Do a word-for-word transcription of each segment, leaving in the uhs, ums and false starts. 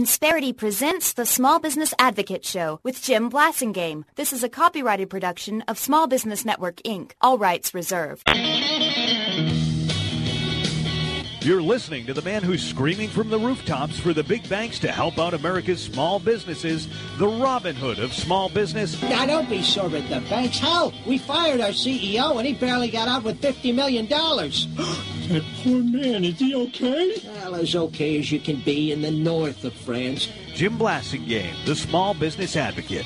Insperity presents the Small Business Advocate Show with Jim Blasingame. This is a copyrighted production of Small Business Network, Incorporated. All rights reserved. You're listening to the man who's screaming from the rooftops for the big banks to help out America's small businesses, the Robin Hood of small business. Now, don't be sore at the banks. Hell, we fired our C E O, and he barely got out with fifty million dollars. That poor man, is he okay? Well, as okay as you can be in the north of France. Jim Blasingame, the Small Business Advocate.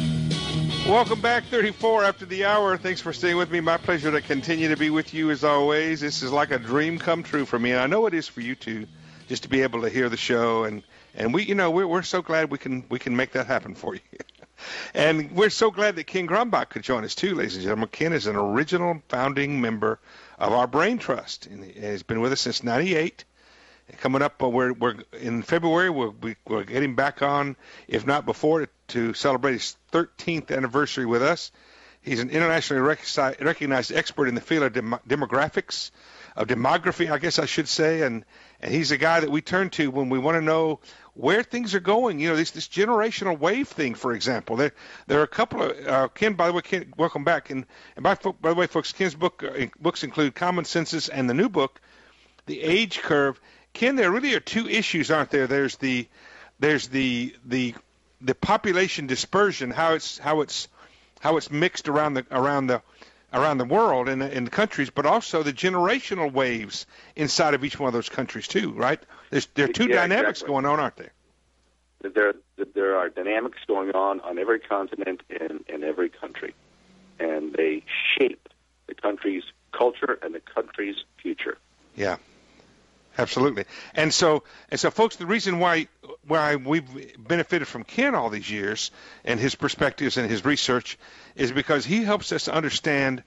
Welcome back, thirty-four after the hour. Thanks for staying with me. My pleasure to continue to be with you as always. This is like a dream come true for me, and I know it is for you too, just to be able to hear the show. And, and we, you know, we're, we're so glad we can we can make that happen for you. And we're so glad that Ken Grumbach could join us too, ladies and gentlemen. Ken is an original founding member of our Brain Trust, and he's been with us since ninety-eight. Coming up, uh, we're, we're in February, we're, we're getting back on, if not before, to celebrate his thirteenth anniversary with us. He's an internationally rec- recognized expert in the field of dem- demographics, of demography, I guess I should say, and, and he's a guy that we turn to when we want to know where things are going. You know, this this generational wave thing, for example. There there are a couple of uh, Ken. By the way, Ken, welcome back. And, and by, by the way, folks, Ken's book uh, books include Common Census and the new book, The Age Curve. Ken, there really are two issues, aren't there? There's the there's the the the population dispersion, how it's how it's how it's mixed around the around the around the world and in the countries, but also the generational waves inside of each one of those countries too, right? There's there are two yeah, dynamics exactly. going on, aren't there? There there are dynamics going on on every continent and in every country, and they shape the country's culture and the country's future. Yeah. Absolutely. And so, and so, folks, the reason why why we've benefited from Ken all these years and his perspectives and his research is because he helps us to understand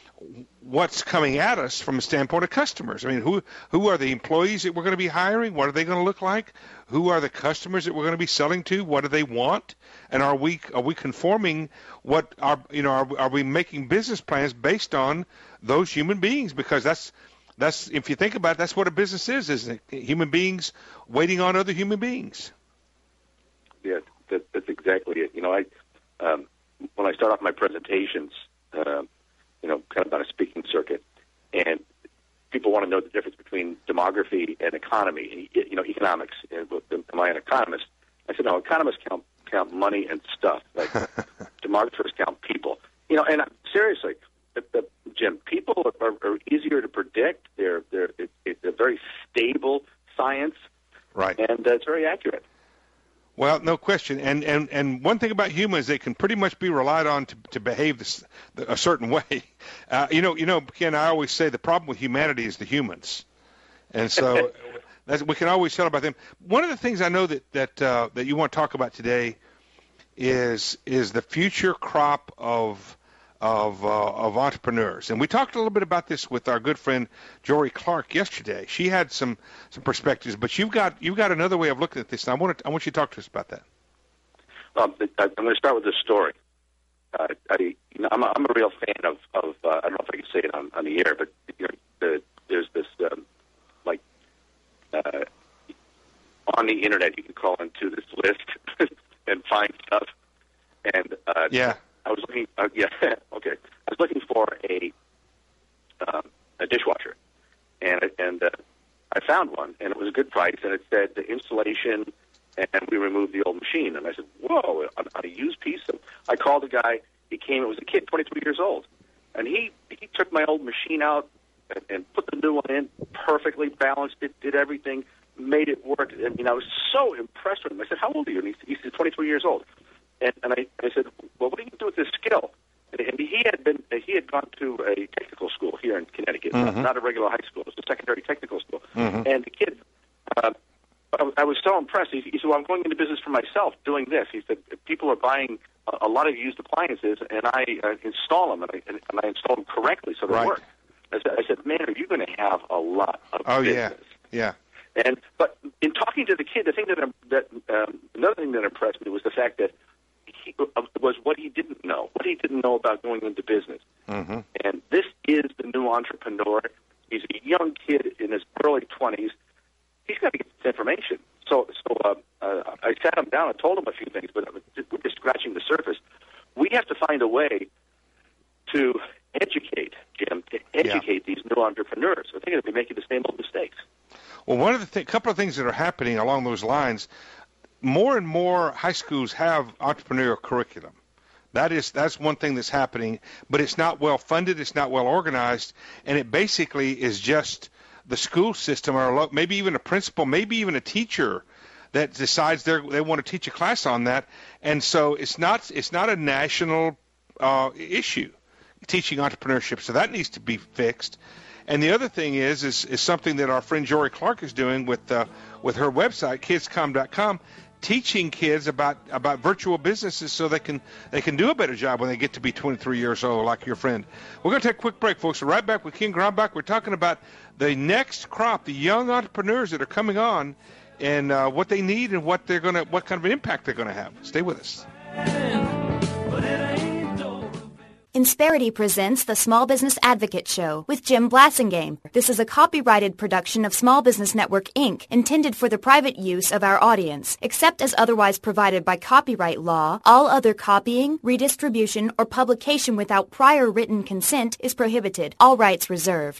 what's coming at us from a standpoint of customers. I mean, who who are the employees that we're going to be hiring? What are they going to look like? Who are the customers that we're going to be selling to? What do they want? And are we are we conforming what are you know are, are we making business plans based on those human beings? Because that's That's if you think about it, that's what a business is, isn't it? Human beings waiting on other human beings. Yeah, that, that's exactly it. You know, I um, when I start off my presentations, uh, you know, kind of on a speaking circuit, and people want to know the difference between demography and economy, you know, economics. Am I an economist? I said, no, economists count count money and stuff. Like demographers count people. You know, and uh, seriously. The, the, Jim, people are, are easier to predict. They're they're it, it's a very stable science, right? And uh, it's very accurate. Well, no question. And and and one thing about humans, they can pretty much be relied on to to behave this, a certain way. Uh, you know, you know, Ken, I always say the problem with humanity is the humans, and so that's, we can always tell about them. One of the things I know that that uh, that you want to talk about today is is the future crop of Of, uh, of entrepreneurs. And we talked a little bit about this with our good friend Jory Clark yesterday. She had some, some perspectives, but you've got you've got another way of looking at this. And I want to, I want you to talk to us about that. Um, I'm going to start with this story. Uh, I, you know, I'm, a, I'm a real fan of, of uh, I don't know if I can say it on, on the air, but you know, the, there's this um, like uh, on the internet you can call into this list and find stuff. And uh, yeah. I was looking. Uh, yeah, okay. I was looking for a um, a dishwasher, and and uh, I found one, and it was a good price, and it said the installation, and we removed the old machine. And I said, "Whoa!" On, on a used piece. So I called the guy. He came. It was a kid, twenty-three years old, and he he took my old machine out and, and put the new one in perfectly, balanced it, did everything, made it work. I mean, I was so impressed with him. I said, "How old are you?" And he, he said, twenty-three years old. And, and I, I said, well, what do you do with this skill? And, and he had been he had gone to a technical school here in Connecticut, mm-hmm. not, not a regular high school. It was a secondary technical school. Mm-hmm. And the kid, uh, I, I was so impressed. He, he said, well, I'm going into business for myself doing this. He said, people are buying a, a lot of used appliances, and I uh, install them, and I, and, and I install them correctly so they right. work. I said, I said, man, are you going to have a lot of oh, business? yeah, yeah. And but in talking to the kid, the thing that that um, another thing that impressed me was the fact that he, uh, was what he didn't know, what he didn't know about going into business. Mm-hmm. And this is the new entrepreneur. He's a young kid in his early twenties. He's got to get this information. So, so uh, uh, I sat him down and told him a few things, but we're just scratching the surface. We have to find a way to educate, Jim, to educate yeah. these new entrepreneurs. So they're going to be making the same old mistakes. Well, one of the th- couple of things that are happening along those lines, more and more high schools have entrepreneurial curriculum. That is that's one thing that's happening, but it's not well funded, it's not well organized, and it basically is just the school system or maybe even a principal, maybe even a teacher that decides they they want to teach a class on that, and so it's not it's not a national uh, issue, teaching entrepreneurship. So that needs to be fixed. And the other thing is is, is something that our friend Jory Clark is doing with uh, with her website kids com dot com, teaching kids about, about virtual businesses so they can they can do a better job when they get to be twenty-three years old, like your friend. We're going to take a quick break, folks. We're right back with Ken Grombach. We're talking about the next crop, the young entrepreneurs that are coming on, and uh, what they need and what they're going to, what kind of an impact they're going to have. Stay with us. Insperity presents the Small Business Advocate Show with Jim Blasingame. This is a copyrighted production of Small Business Network, Incorporated, intended for the private use of our audience. Except as otherwise provided by copyright law, all other copying, redistribution, or publication without prior written consent is prohibited. All rights reserved.